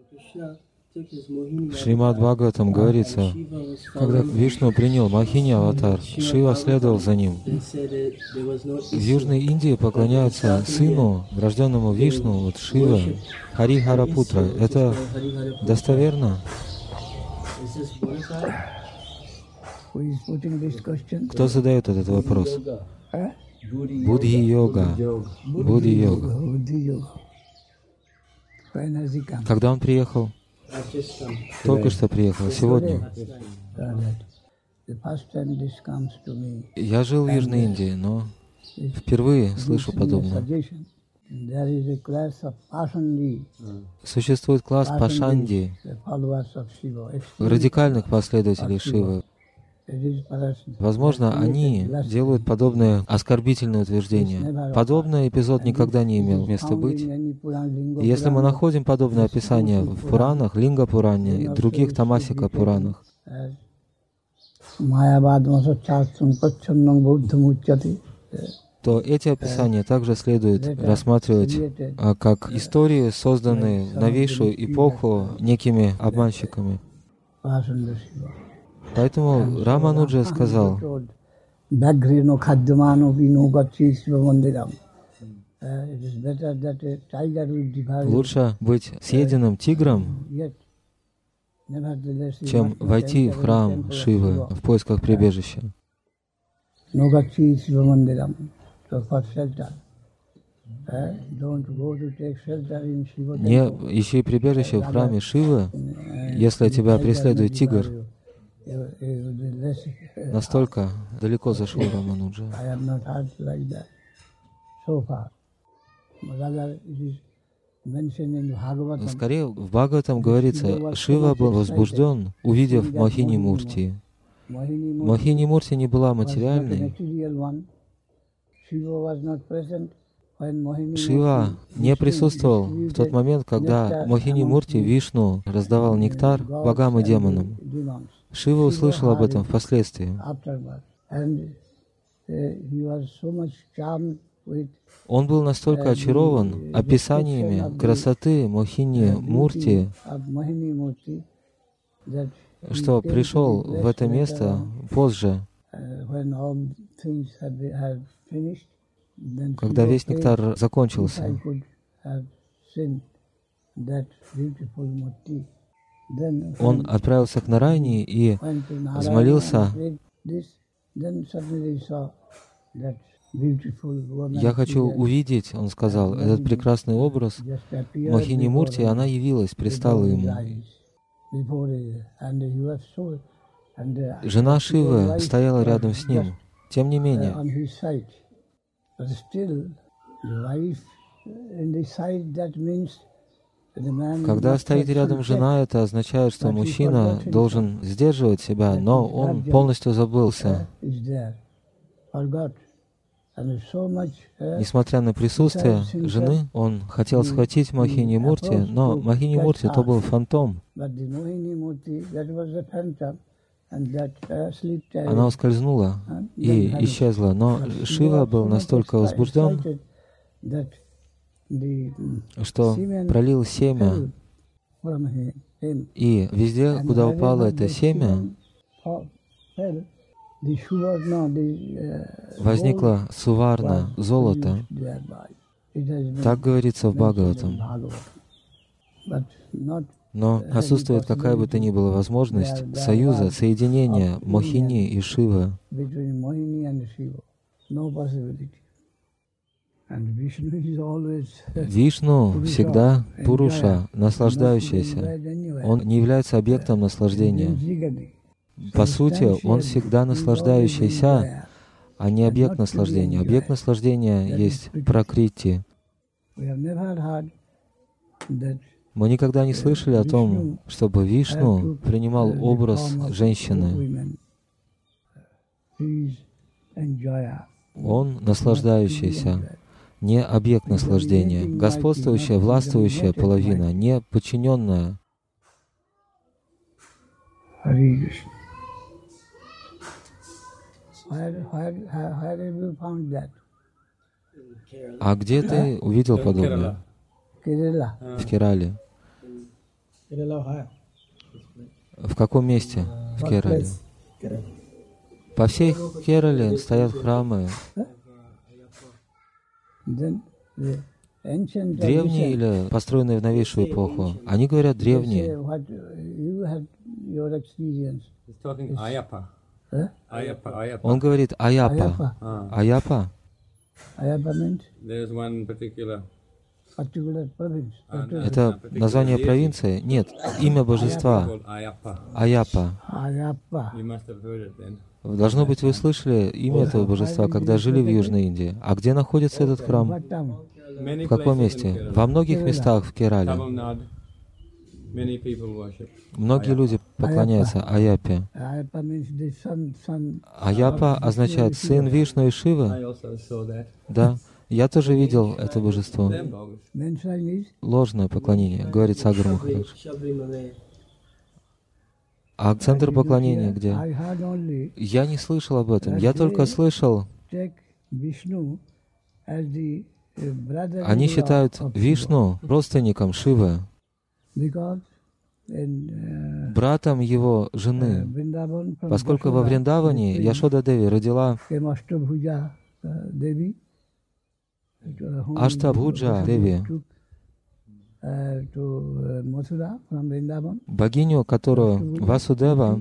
В Шримад Бхагаватам говорится, когда Вишну принял Мохини аватар, Шива следовал за ним. В Южной Индии поклоняются сыну, рожденному Вишну, вот Шива, Харихарапутра. Это достоверно? Кто задает этот вопрос? Будхи-йога. Будхи-йога. Когда он приехал? Только что приехал, сегодня. Я жил в Южной Индии, но впервые слышу подобное. Существует класс Пашанди, радикальных последователей Шивы. Возможно, они делают подобные оскорбительные утверждения. Подобный эпизод никогда не имел места быть. И если мы находим подобное описание в Пуранах, Линга-Пуране и других Тамасика-Пуранах, то эти описания также следует рассматривать как истории, созданные в новейшую эпоху некими обманщиками. Поэтому Рамануджа сказал, лучше быть съеденным тигром, чем войти в храм Шивы в поисках прибежища. Не ищи прибежище в храме Шивы, если тебя преследует тигр. Настолько далеко зашел Рамануджа. Скорее, в Бхагаватам говорится, Шива был возбужден, увидев Мохини-мурти. Мохини-мурти не была материальной. Шива не присутствовал в тот момент, когда Мохини-мурти Вишну раздавал нектар богам и демонам. Шива услышал об этом впоследствии. Он был настолько очарован описаниями красоты Мохини-мурти, что пришел в это место позже, когда весь нектар закончился. Он отправился к Нарайне и взмолился: «Я хочу увидеть», он сказал, «этот прекрасный образ Мохини-мурти», и она явилась, предстала ему. Жена Шивы стояла рядом с ним. Тем не менее, когда стоит рядом жена, это означает, что мужчина должен сдерживать себя, но он полностью забылся. Несмотря на присутствие жены, он хотел схватить Мохини-мурти, но Мохини-мурти то был фантом. Она ускользнула и исчезла, но Шива был настолько возбужден, что пролил семя, и везде, куда упало это семя, возникла суварна, золото. Так говорится в Бхагаватам. Но отсутствует какая бы то ни была возможность союза, соединения Мохини и Шивы. Вишну всегда Пуруша, наслаждающийся. Он не является объектом наслаждения. По сути, он всегда наслаждающийся, а не объект наслаждения. Объект наслаждения есть пракрити. Мы никогда не слышали о том, чтобы Вишну принимал образ женщины. Он наслаждающийся, не объект наслаждения, господствующая, властвующая половина, не подчиненная. А где ты увидел подобное? В Керале. В каком месте в Керале? По всей Керале стоят храмы. Древние или построенные в новейшую эпоху? Они говорят древние. Он говорит Аяпа. Аяпа? Это название провинции? Нет, имя божества. Аяпа. Должно быть, вы слышали имя этого божества, когда жили в Южной Индии. А где находится этот храм? В каком месте? Во многих местах в Керале. Многие люди поклоняются Аяпе. Аяпа означает сын Вишну и Шивы. Да, я тоже видел это божество. Ложное поклонение, говорит Сагар Махарадж. А центр поклонения где? Я не слышал об этом. Я только слышал, они считают Вишну родственником Шивы, братом его жены, поскольку во Вриндаване Яшода Деви родила Аштабхуджа Деви, богиню, которую Васудева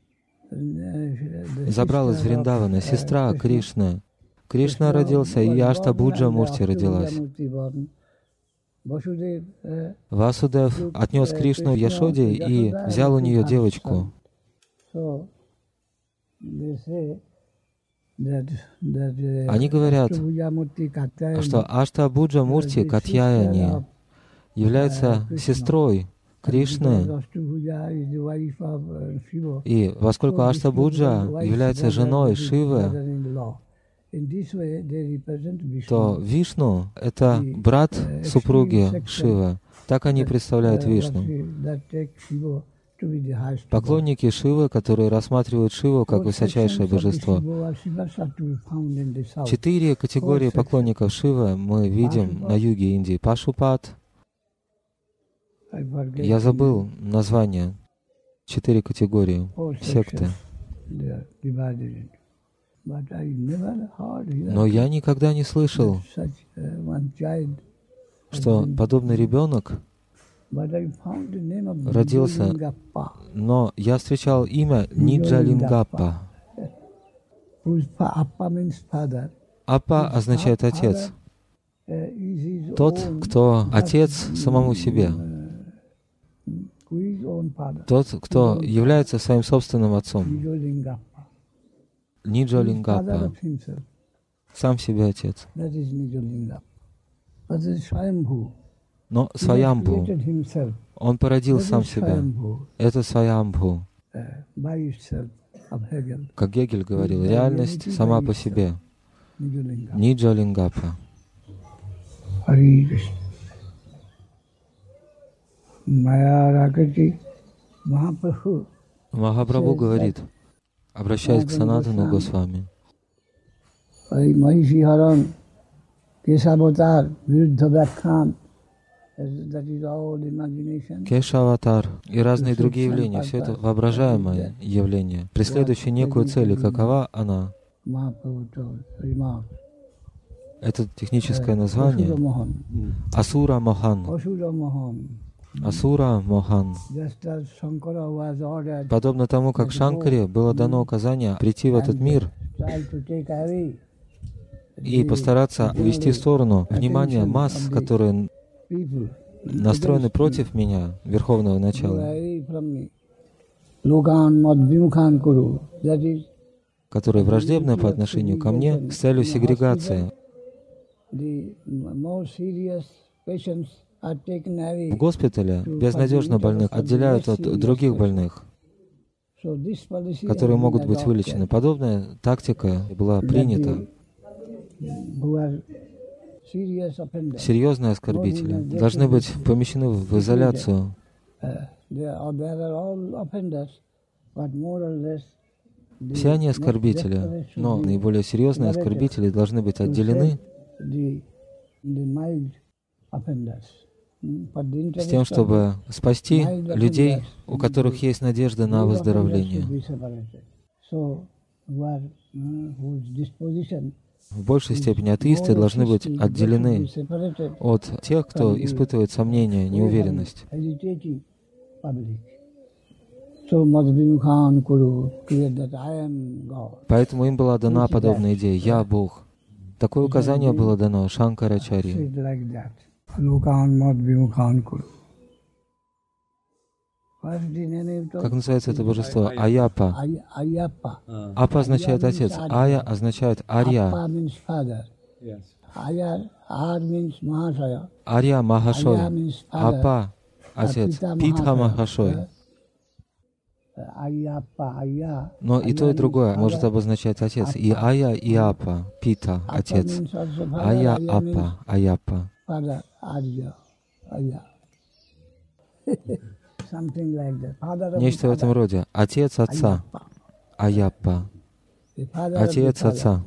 забрал из Вриндавана, сестра Кришны. Кришна родился, и Аштабхуджа Мурти родилась. Васудев отнес Кришну Яшоде и взял у нее девочку. Они говорят, что Аштабхуджа Мурти Катьяяни является сестрой Кришны, и поскольку Аштабхуджа является женой Шивы, то Вишну — это брат супруги Шивы. Так они представляют Вишну. Поклонники Шивы, которые рассматривают Шиву как высочайшее божество. 4 категории поклонников Шивы мы видим на юге Индии. Пашупат. Я забыл название. 4 категории секты. Но я никогда не слышал, что подобный ребенок родился, но я встречал имя Ниджалингаппа. Аппа означает отец. Тот, кто отец самому себе. Тот, кто является своим собственным отцом. Ниджалингаппа. Сам себе отец. Но Сваямбху, он породил сам себя. Это Сваямбху. Как Гегель говорил, реальность сама по себе. Ниджалингаппа. Махапрабху говорит, обращаясь к Санатану Госвами, Кешаватар и разные другие явления, все это воображаемое явление, преследующее некую цель, и какова она? Это техническое название Асура Мохан. Асура Мохан. Подобно тому, как Шанкаре было дано указание прийти в этот мир и постараться увести в сторону внимание масс, которые настроены против меня, Верховного Начала, которые враждебны по отношению ко мне с целью сегрегации. В госпитале безнадежно больных отделяют от других больных, которые могут быть вылечены. Подобная тактика была принята. Серьезные оскорбители должны быть помещены в изоляцию. Все они оскорбители, но наиболее серьезные оскорбители должны быть отделены с тем, чтобы спасти людей, у которых есть надежда на выздоровление. В большей степени атеисты должны быть отделены от тех, кто испытывает сомнения, неуверенность. Поэтому им была дана подобная идея «Я Бог». Такое указание было дано Шанкарачарье. Как называется это божество? Аяпа. Апа означает отец, Ая означает Арья. Арья Махашой. Апа отец. Питха Махашой. Но и то, и другое может обозначать отец. И Ая, и Апа. Пита отец. Ая, Апа, Аяпа. Нечто в этом роде. Отец отца. Аяпа. Отец отца.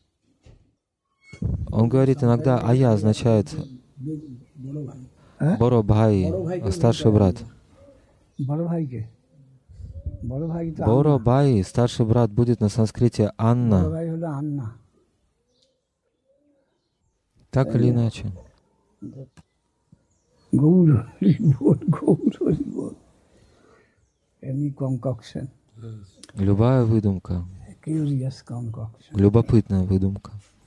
Он говорит иногда, Ая означает Боро-бхай, старший брат. Боро-бхай, старший брат, будет на санскрите Анна. Так или иначе. Любая выдумка, любопытная выдумка,